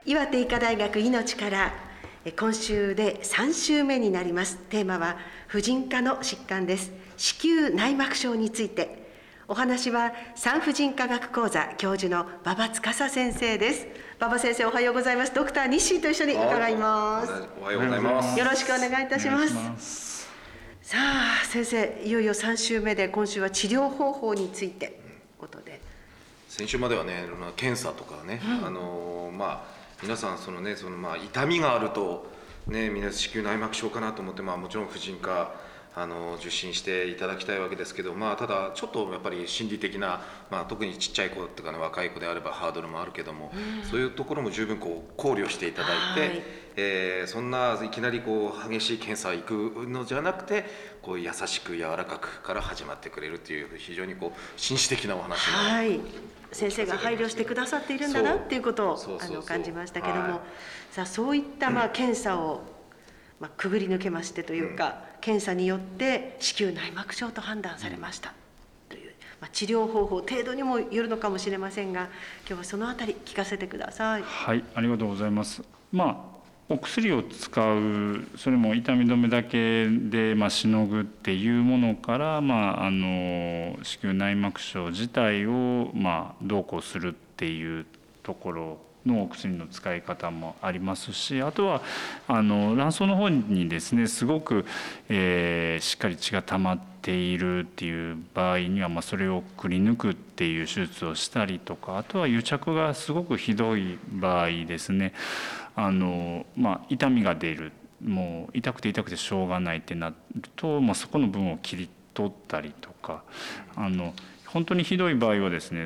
岩手医科大学いのちから今週で3週目になります。テーマは婦人科の疾患です。子宮内膜症について。お話は産婦人科学講座教授の馬場司先生です。馬場先生、おはようございます。ドクター日誌と一緒に伺います。 おはようございます。 よろしくお願いいたします。さあ先生、いよいよ3週目で、今週は治療方法についてことで、 先週まではね、検査とかね、皆さん痛みがあるとね、みんな子宮内膜症かなと思って、もちろん婦人科受診していただきたいわけですけど、ただちょっとやっぱり心理的な、特にちっちゃい子とか、ね、若い子であればハードルもあるけども、そういうところも十分考慮していただいて、そんないきなり激しい検査行くのじゃなくて、優しく柔らかくから始まってくれるという、非常に紳士的なお話を、先生が配慮してくださっているんだなっていうことを感じましたけども、さあそういった検査をくぐり抜けましてというか、検査によって子宮内膜症と判断されましたという、治療方法程度にもよるのかもしれませんが、今日はそのあたり聞かせてください。 はい、ありがとうございます。お薬を使う、それも痛み止めだけでしのぐっていうものから、子宮内膜症自体をどうこうするっていうところのお薬の使い方もありますし、あとは卵巣の方にですね、すごく、しっかり血が溜まっているっていう場合には、それをくり抜くっていう手術をしたりとか、あとは癒着がすごくひどい場合ですね、痛みが出る、もう痛くて痛くてしょうがないってなると、そこの部分を切り取ったりとか、本当にひどい場合はですね、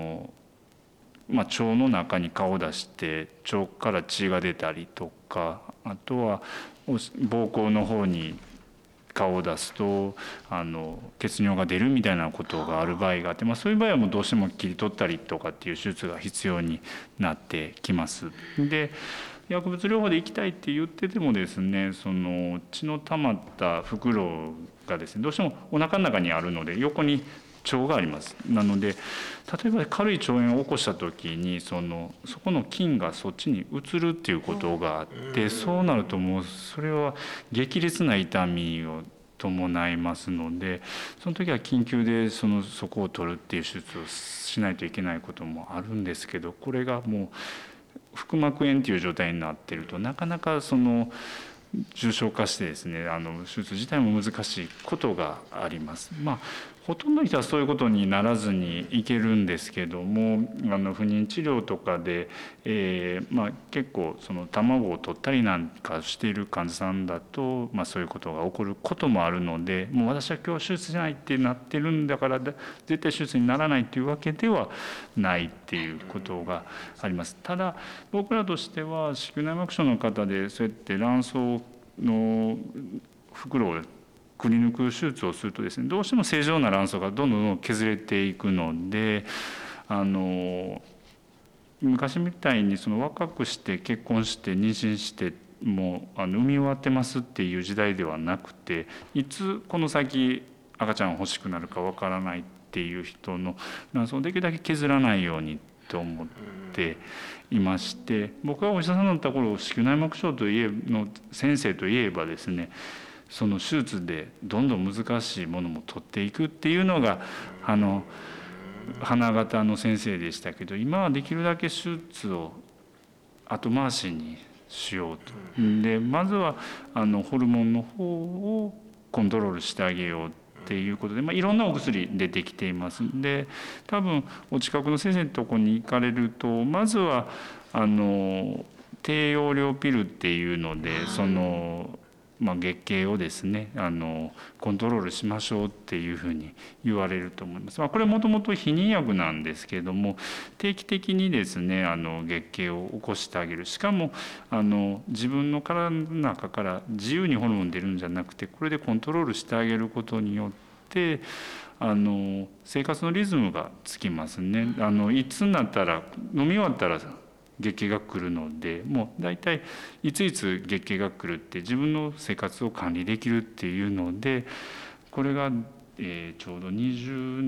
腸の中に顔を出して腸から血が出たりとか、あとは膀胱の方に顔を出すと血尿が出るみたいなことがある場合があって、そういう場合はもうどうしても切り取ったりとかっていう手術が必要になってきます。で、薬物療法で行きたいって言っててもですね、血の溜まった袋がですね、どうしてもお腹の中にあるので、横に腸があります。なので例えば軽い腸炎を起こした時にそこの菌がそっちに移るっていうことがあって、そうなるともうそれは激烈な痛みを伴いますので、その時は緊急でそこを取るっていう手術をしないといけないこともあるんですけど、これがもう腹膜炎という状態になっていると、なかなか重症化してですね、手術自体も難しいことがあります。ほとんどの人はそういうことにならずにいけるんですけども、不妊治療とかで、結構卵を取ったりなんかしている患者さんだと、そういうことが起こることもあるので、もう私は今日手術しないってなってるんだから絶対手術にならないというわけではないっていうことがあります。ただ僕らとしては子宮内膜症の方でそうやって卵巣の袋をくり抜く手術をするとですね、どうしても正常な卵巣がどんどん削れていくので、昔みたいに若くして結婚して妊娠してもう産み終わってますっていう時代ではなくて、いつこの先赤ちゃん欲しくなるかわからないっていう人の卵巣をできるだけ削らないようにと思っていまして、僕がお医者さんだった頃、子宮内膜症の先生といえばですね、その手術でどんどん難しいものも取っていくっていうのが花形の先生でしたけど、今はできるだけ手術を後回しにしようと。でまずはホルモンの方をコントロールしてあげようっていうことで、いろんなお薬出てきています。で多分お近くの先生のとこに行かれると、まずは低用量ピルっていうので月経をですねコントロールしましょうっていうふうに言われると思います。これはもともと避妊薬なんですけれども、定期的にですね月経を起こしてあげる。しかも自分の体の中から自由にホルモン出るんじゃなくて、これでコントロールしてあげることによって生活のリズムがつきますね。いつになったら飲み終わったら月経が来るので、もう大体いついつ月経が来るって自分の生活を管理できるっていうので、これがちょうど23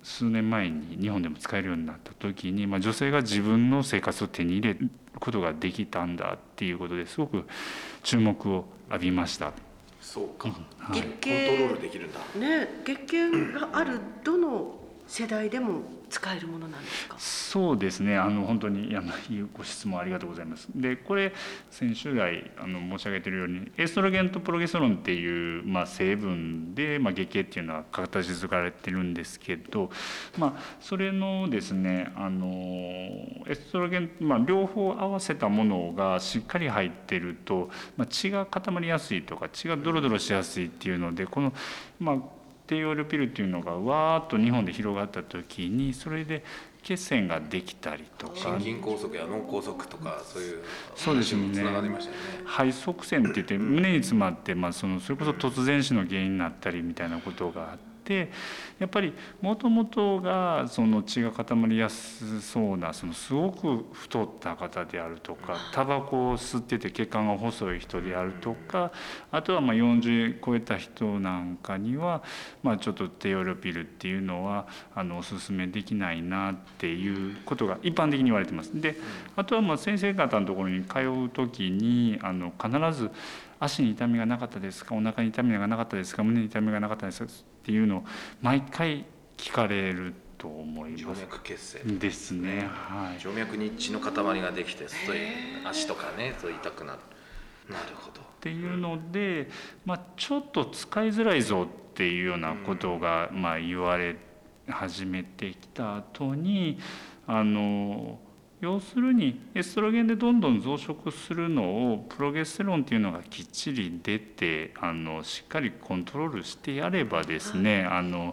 数年前に日本でも使えるようになった時に、女性が自分の生活を手に入れることができたんだっていうことですごく注目を浴びました。 そうか、 月経コントロールできるんだね。月経があるどの世代でも使えるものなんですか？ そうですね、本当にいいご質問ありがとうございます。でこれ先週来申し上げているようにエストロゲンとプロゲステロンっていう、成分で、月経っていうのは形作られてるんですけど、それのですねエストロゲン、両方合わせたものがしっかり入ってると、血が固まりやすいとか血がドロドロしやすいっていうので、この低用量ピルっていうのがわーっと日本で広がった時にそれで血栓ができたりとか、 心筋梗塞や脳梗塞とかそういうそうですね、 つながりましたよね。 肺塞栓って言って胸に詰まって、それこそ突然死の原因になったりみたいなことがあって、やっぱりもともとがその血が固まりやすそうなすごく太った方であるとか、タバコを吸ってて血管が細い人であるとか、あとは40超えた人なんかにはちょっと低用量ピルっていうのはお勧めできないなっていうことが一般的に言われてます。であとは先生方のところに通う時に必ず足に痛みがなかったですか、お腹に痛みがなかったですか、胸に痛みがなかったですかっていうのを毎回聞かれると思います。 静脈血栓ですね、はい、 静脈に血の塊ができて足とかねそう痛くなる。なるほどっていうので、ちょっと使いづらいぞっていうようなことが言われ始めてきた後に要するにエストロゲンでどんどん増殖するのをプロゲステロンっていうのがきっちり出てしっかりコントロールしてやればですね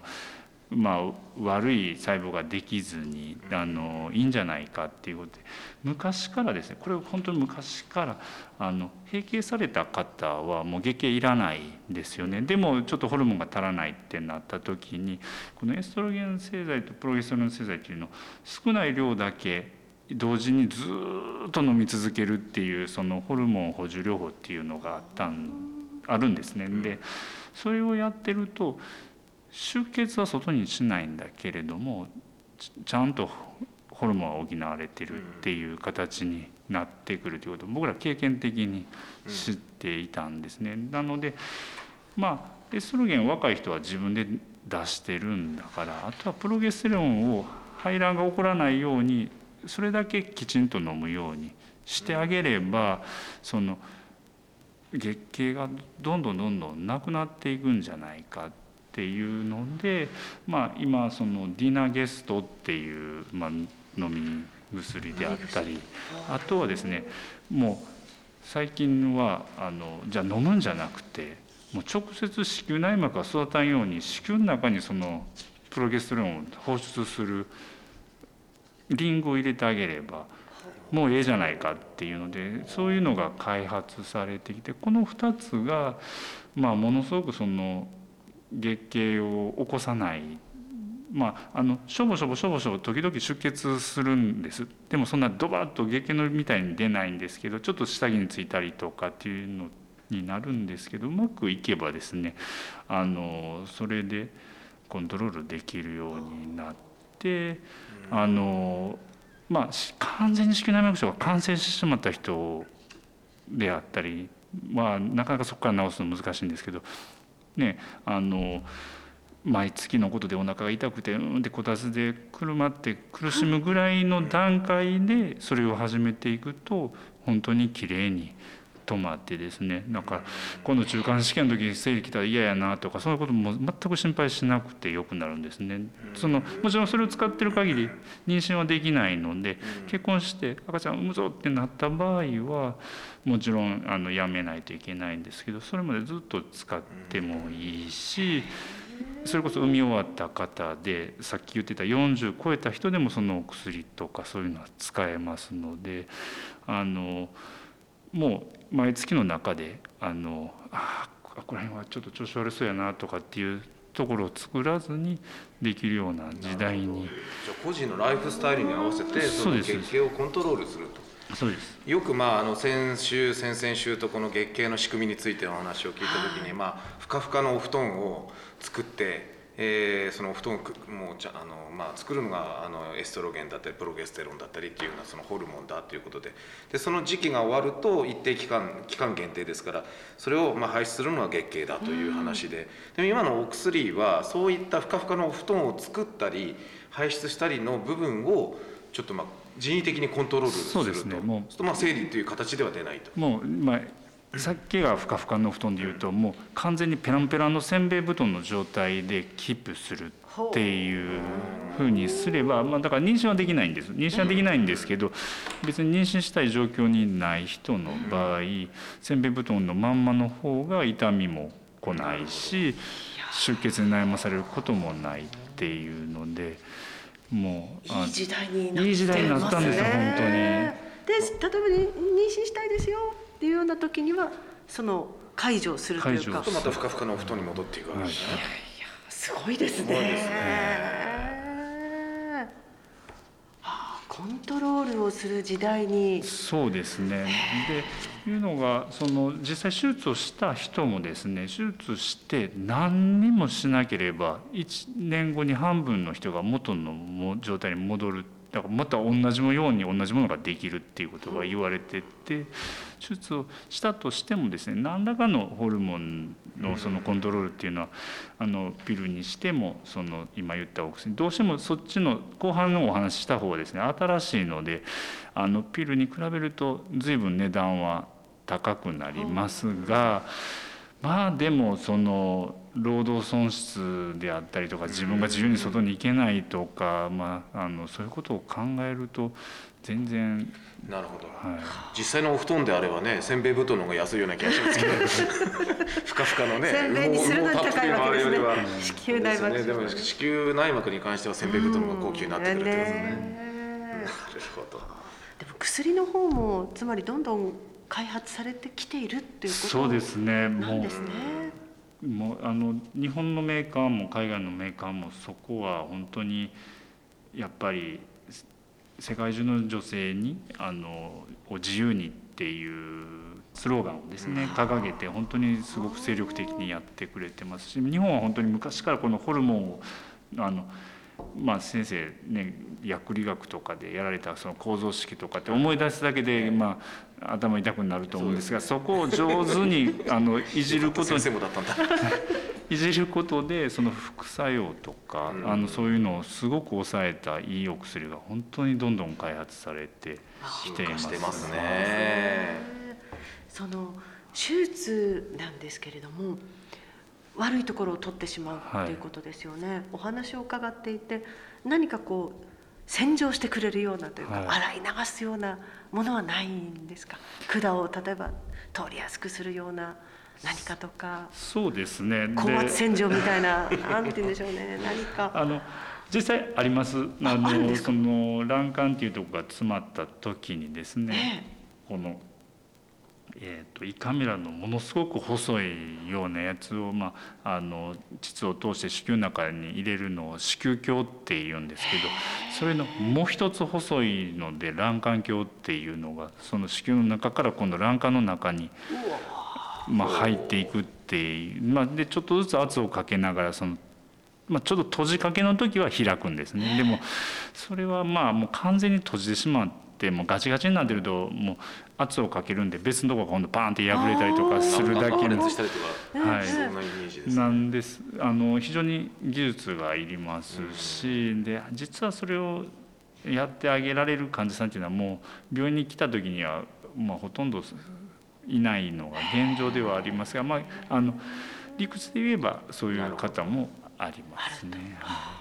悪い細胞ができずにいいんじゃないかっていうことで、昔からですね、これ本当に昔から閉経された方はもう月経いらないんですよね。でもちょっとホルモンが足らないってなった時にこのエストロゲン製剤とプロゲステロン製剤っていうのを少ない量だけ同時にずっと飲み続けるっていうそのホルモン補充療法っていうのがあるんですね。でそれをやってると出血は外にしないんだけれどもちゃんとホルモンは補われてるっていう形になってくるということを僕ら経験的に知っていたんですね。なのでエストロゲン若い人は自分で出してるんだから、あとはプロゲステロンを排卵が起こらないようにそれだけきちんと飲むようにしてあげればその月経がどんどんなくなっていくんじゃないかっていうので、今そのディナゲストっていう、飲み薬であったり、あとはですねもう最近はじゃあ飲むんじゃなくてもう直接子宮内膜が育たんように子宮の中にそのプロゲステロンを放出するリングを入れてあげればもうええじゃないかっていうので、そういうのが開発されてきて、この2つがものすごくその月経を起こさない、しょぼしょぼ時々出血するんです。でもそんなドバッと月経のみたいに出ないんですけど、ちょっと下着についたりとかっていうのになるんですけど、うまくいけばですねそれでコントロールできるようになって、完全に子宮内膜症が感染してしまった人であったり、なかなかそこから治すの難しいんですけどね、毎月のことでお腹が痛くてでこたつでくるまって苦しむぐらいの段階でそれを始めていくと本当にきれいに止まってですね、なんか今度中間試験の時生理来たら嫌やなとかそういうことも全く心配しなくてよくなるんですね。もちろんそれを使ってる限り妊娠はできないので、結婚して赤ちゃん産むぞってなった場合はもちろんやめないといけないんですけど、それまでずっと使ってもいいし、それこそ産み終わった方でさっき言ってた40超えた人でもそのお薬とかそういうのは使えますので、もう毎月の中でここら辺はちょっと調子悪そうやなとかっていうところを作らずにできるような時代に、 じゃあ個人のライフスタイルに合わせてその月経をコントロールすると。 そうです。 よく先々週とこの月経の仕組みについてお話を聞いた時に、ふかふかのお布団を作ってそのお布団をもう作るのがエストロゲンだったりプロゲステロンだったりっていうようなそのホルモンだということで、その時期が終わると一定期間限定ですから、それを排出するのは月経だという話で、でも今のお薬はそういったふかふかのお布団を作ったり排出したりの部分をちょっと人為的にコントロールすると、そうですね、もう生理という形では出ないと。 もうさっきがふかふかの布団でいうと、もう完全にペランペランのせんべい布団の状態でキープするっていうふうにすれば、だから妊娠はできないんです。妊娠はできないんですけど、別に妊娠したい状況にない人の場合、せんべい布団のまんまの方が痛みも来ないし、出血に悩まされることもないっていうので、もういい時代になったんですよ、本当に。 で、例えば妊娠したいですよっていうような時にはその解除するというか、 またふかふかのお布団に戻っていくわけですね。 すごいですね。コントロールをする時代に。 そうですね。でいうのが、実際手術をした人もですね、手術して何にもしなければ1年後に半分の人が元の状態に戻る。だからまた同じように同じものができるっていうことが言われてて、手術をしたとしてもですね、何らかのホルモンのそのコントロールっていうのはピルにしても今言ったお薬、どうしてもそっちの後半のお話した方がですね新しいので、ピルに比べると随分値段は高くなりますが、でも労働損失であったりとか、自分が自由に外に行けないとか、そういうことを考えると全然。 なるほど、実際のお布団であればね、せんべい布団の方が安いような気がしますけどふかふかのね、 せんべいにするのに高いわけですね。子宮内膜、 でも子宮内膜に関してはせんべい布団の高級になってくるってことですね。なるほど。 でも薬の方もつまりどんどん開発されてきているっていうことなんですね。 もう日本のメーカーも海外のメーカーもそこは本当にやっぱり世界中の女性に自由にっていうスローガンをですね掲げて、本当にすごく精力的にやってくれてますし、日本は本当に昔からこのホルモンを先生ね、薬理学とかでやられたその構造式とかって思い出すだけで頭痛くなると思うんですが、そこを上手にいじることいじることでその副作用とかそういうのをすごく抑えたいいお薬が本当にどんどん開発されてきています。 してますね。 その手術なんですけれども、悪いところを取ってしまうっていうことですよね。お話を伺っていて、何か洗浄してくれるようなというか、洗い流すようなものはないんですか？管を例えば通りやすくするような何かとか。 そうですね。 高圧洗浄みたいな、なんて言うんでしょうね、何か。 実際あります。その卵管っていうところが詰まった時にですね、この胃カメラのものすごく細いようなやつを、膣を通して子宮の中に入れるのを子宮鏡っていうんですけど、それのもう一つ細いので卵管鏡っていうのが、その子宮の中から今度卵管の中に入っていくっていう、でちょっとずつ圧をかけながらちょっと閉じかけの時は開くんですね。でもそれはもう完全に閉じてしまって、もうガチガチになってるともう圧をかけるんで別のところが今度パーンって破れたりとかするだけのなんです。非常に技術がいりますし、で実はそれをやってあげられる患者さんっていうのはもう病院に来た時にはほとんどいないのが現状ではありますが、理屈で言えばそういう方もありますね。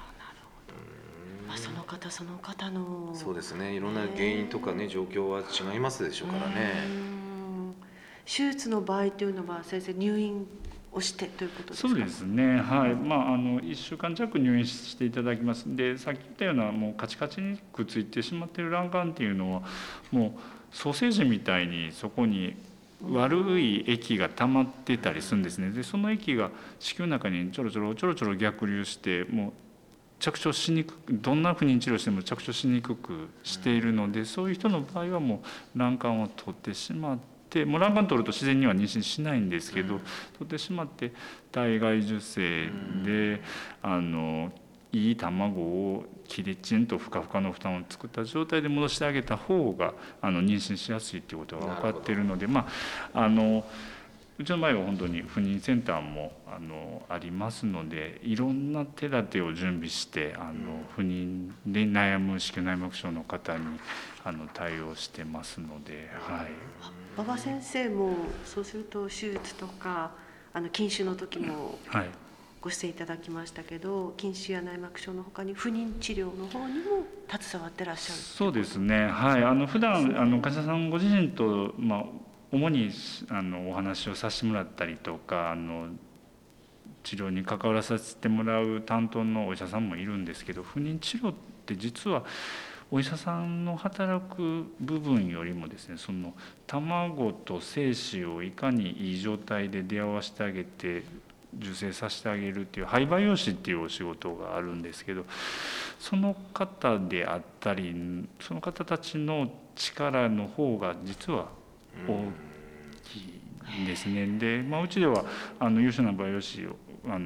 その方その方の。 そうですね。いろんな原因とかね、状況は違いますでしょうからね。 手術の場合というのは先生、入院をしてということですか？ そうですね。はい。1週間弱入院していただきます。で、さっき言ったようなもうカチカチにくっついてしまっている卵管っていうのはもうソーセージみたいにそこに悪い液が溜まってたりするんですね。でその液が子宮の中にちょろちょろ逆流して、もう着床しにくく、どんな不妊治療しても着床しにくくしているので、そういう人の場合はもう卵管を取ってしまってもう卵管取ると自然には妊娠しないんですけど、取ってしまって体外受精でいい卵をきちんとふかふかの負担を作った状態で戻してあげた方が妊娠しやすいっていうことが分かっているので、うちの場合は本当に不妊センターもありますので、いろんな手立てを準備して不妊で悩む子宮内膜症の方に対応してますので、はい。 馬場先生もそうすると手術とか筋腫の時もご出演いただきましたけど、筋腫や内膜症のほかに不妊治療の方にも携わってらっしゃる。 そうですね、はい。普段患者さんご自身と、主にお話をさせてもらったりとか治療に関わらさせてもらう担当のお医者さんもいるんですけど、不妊治療って実はお医者さんの働く部分よりもですね、その卵と精子をいかにいい状態で出会わせてあげて受精させてあげるっていう胚培養士っていうお仕事があるんですけど、その方であったりその方たちの力の方が実は大きいんですね。で、うちでは優秀な培養士を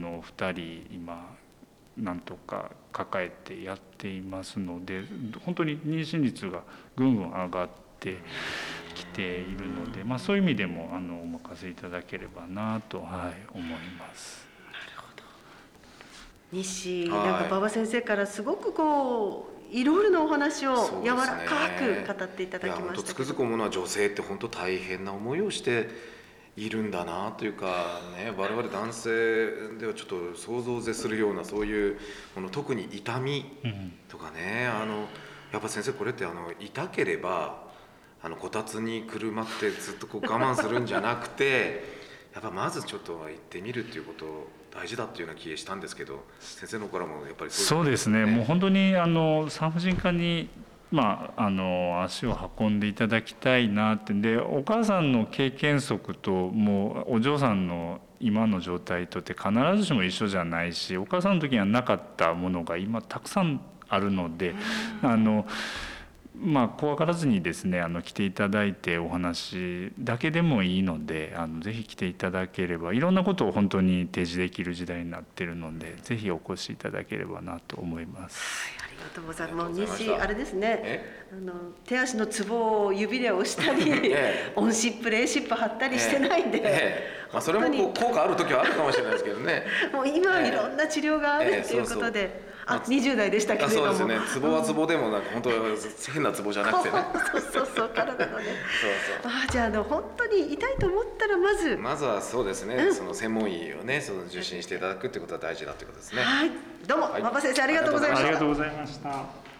2人今なんとか抱えてやっていますので、本当に妊娠率がぐんぐん上がってきているので、そういう意味でもお任せいただければなと、思います。 なるほど。西なんか馬場先生からすごくいろいろなお話を柔らかく語っていただきましたけど、 つくづく思うのは女性って本当大変な思いをしているんだなというかね、我々男性ではちょっと想像を絶するようなそういう特に痛みとかね、やっぱ先生これって痛ければこたつにくるまってずっと我慢するんじゃなくてやっぱまずちょっと行ってみるっていうこと大事だっていうような気がしたんですけど、先生の方からもやっぱりそうですね。もう本当に産婦人科に足を運んでいただきたいなって。でお母さんの経験則ともうお嬢さんの今の状態とって必ずしも一緒じゃないし、お母さんの時にはなかったものが今たくさんあるので、怖がらずにですね来ていただいてお話だけでもいいのでぜひ来ていただければいろんなことを本当に提示できる時代になっているので、ぜひお越しいただければなと思います。 ありがとうございます。西あれですね、手足のツボを指で押したりオンシップレイシップ貼ったりしてないんで、 それも効果ある時はあるかもしれないですけどね。 もう今いろんな治療があるっていうことで、20代でしたけれども、 そうですね。ツボはツボでも本当変なツボじゃなくてね。 そう体のね。じゃあ本当に痛いと思ったらまずはそうですね。その専門医をね受診していただくってことは大事だってことですね。 はい。どうも馬場先生ありがとうございました。 ありがとうございました。